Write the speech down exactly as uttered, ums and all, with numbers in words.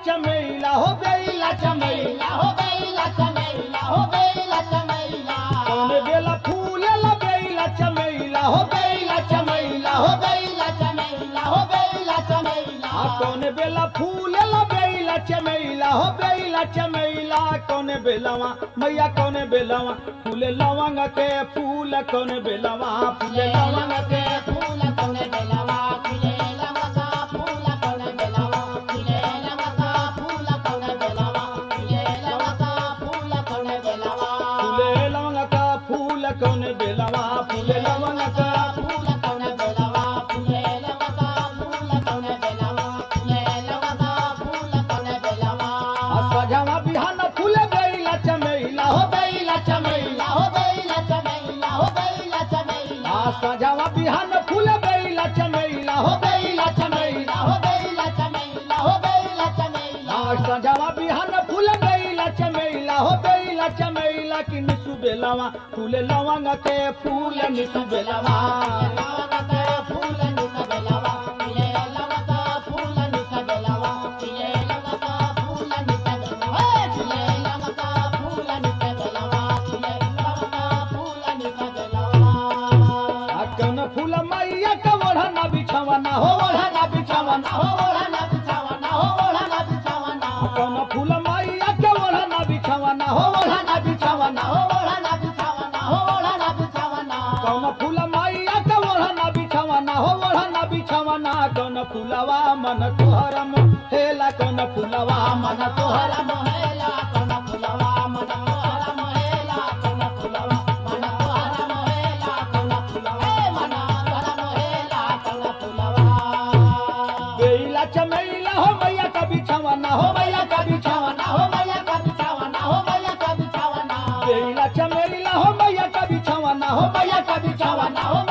चमेला हो बेला चमेला हो बेला चमेला हो बेला चमेला कौन बेला फूलेला बेला चमेला हो बेला चमेला हो बेला चमेला हो बेला चमेला आ कौन बेला फूलेला बेला चमेला हो बेला चमेला कौन बेलवा मैया कौन बेलवा फूले लवंग के फूल कौन बेलवा फूले लवंग के फूल कौन बेलवा फूले लवंगा फूल कौन बेलवा फूले लवंगा फूल कौन बेलवा फूले लवंगा फूल कौन बेलवा फूले लवंग का फूल कौन बेलवा फूले लवंग का फूल कौन बेलवा फूले लवंगा फूल कौन बेलवा फूले लवंगा फूल कौन बेलवा सजावा बिहान फूले बेला चमेला हो बेला चमेला हो बेला चमेला हो बेला चमेला आ सजावा बिहान फूले बेला चमेला हो बेला चमेला हो बेला चमेला हो बेला चमेला आ सजावा बिहान फूले बेला चमेला हो बेला चमेला कि निसु बेलवा फूले लवंग के फूल निसु बेलवा फूल निस बेलवा फूले लवंगा फूल निस बेलवा फूले लवंगा फूल निस बेलवा फूले लवंगा फूल निस बेलवा फूले लवंगा फूल निस बेलवा आ कौन फूल मैया का ओढ़ना बिछावना हो ओढ़ना बिछावना हो ओढ़ना बिछावना हो ओढ़ना बिछावना कौन फूल मैया के ओढ़ना बिछावना हो ओढ़ना बिछावना हो ओढ़ना बिछावना हो ओढ़ना बिछावना कौन फूल मैया के ओढ़ना बिछावना हो ओढ़ना बिछावना कौन फूलवा मन तोहर हेला कौन फूलवा मन तोहर तोहरा मोहेला कौन फुलवा मन तोहरा मोहेला कौन फुलवा मन तोहरा मोहेला कौन फुलवा मन तोहरा मोहेला कौन फुलवा बेला चमेला हो मैया का बिछावना हो मैया का बिछावना हो मैया का बिछावना हो मैया का बिछावना बेला चमेला हो मैया का बिछावना हो मैया का बिछावना हो